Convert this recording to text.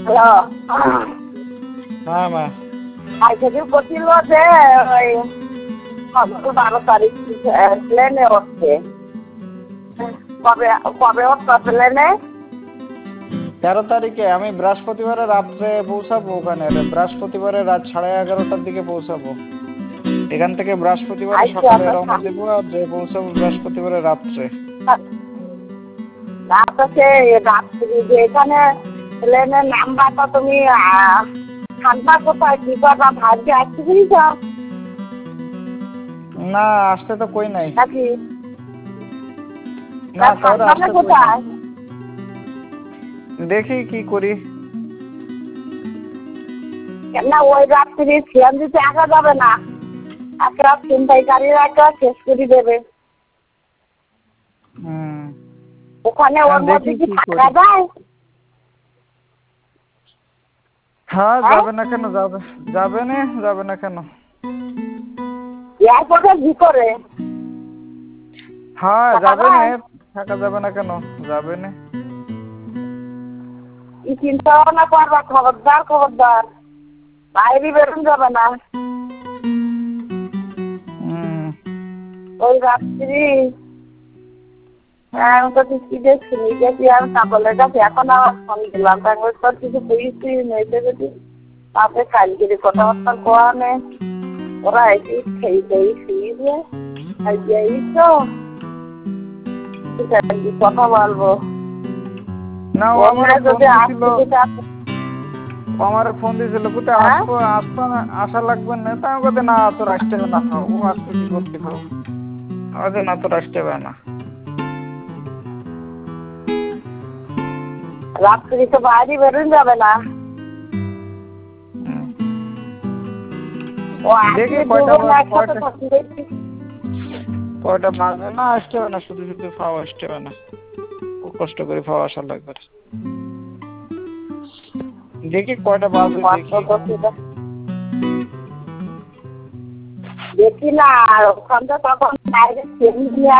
Hello. হ্যাঁ মা। আজকে বলছিল যে ওই 12 তারিখ প্লেনে উঠছে। কবে কবে উঠছে প্লেনে? 13 তারিখে আমি বৃহস্পতিবারে রাত্রে পৌঁছাবো ওখানে। বৃহস্পতিবারে রাত 11:30টার দিকে পৌঁছাবো। এখান থেকে বৃহস্পতিবারে আচ্ছা সকালে রওনা দেবো আর যে পৌঁছাবো বৃহস্পতিবারে রাত্রে। না তো সে রাত্রি যে এখানে প্লেনের নাম্বারটা তুমি থাকবা কোথায়, কি করবা, ভাগ্যে আসতে পেরেছ না আসতে তো কই নাই। নাকি? না কাউরে থাকবা আসতে কই নাই। কোথায়? দেখি কি করি। না ওই রাত্রি সিএম দিতে আসা যাবে না, একটা ছিনতাইকারীরা একটা শেষ করে দেবে। ওখানে ওর মধ্যে কি থাকা যায়? হ্যাঁ যাবে না কেন, যাবে যাবে না কেন। এয়ারপোর্টের ভিতরে হ্যাঁ থাকা যাবে না, যায়? থাকা যাবে না কেন, যাবে না। চিন্তা ভাবনা করবা, খবরদার খবরদার বাইরে বেরোন যাবে না ওই রাত্রি। আমি তো কি দেখছি দেখি, আমি কাপড়ের কাছে এখন আমার ফোন দিলাম, তারপর তোর কিছু বুঝছি মেয়েছে যদি তাতে কালগিরি কথাবার্তা কোয়া নেই, ওরা এসে খেয়ে খেয়ে শুয়ে দিয়ে এই তো কথা বলবো না ও আমার যদি আসতে আমার ফোন দিয়েছিল কোথায় আসবো, আসবো না, আসা লাগবে না। তা আমি বলতে না তোর আসতে হবে না, ও আসতে কি করতে পারো, আমাদের না তোর আসতে হবে না। রাত্রি তো বাইরে বেরোন যাবে না। দেখি কয়টা বাজে, না আসতে হবে না, শুধু শুধু ফাও আসতে হবে না, খুব কষ্ট করে ফাও আসা লাগবে। দেখি কয়টা বাজে, দেখি না ওখানটা তখন বাইরে